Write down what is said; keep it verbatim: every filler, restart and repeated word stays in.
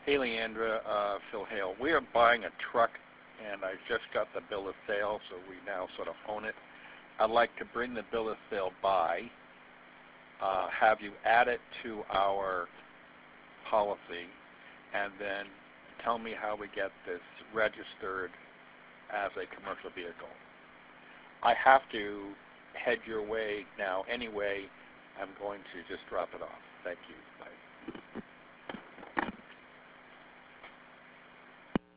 Hey, Leandra, uh, Phil Hale. We are buying a truck, and I just got the bill of sale, so we now sort of own it. I'd like to bring the bill of sale by, uh, have you add it to our policy, and then tell me how we get this registered as a commercial vehicle. I have to head your way now anyway. I'm going to just drop it off. Thank you. Bye.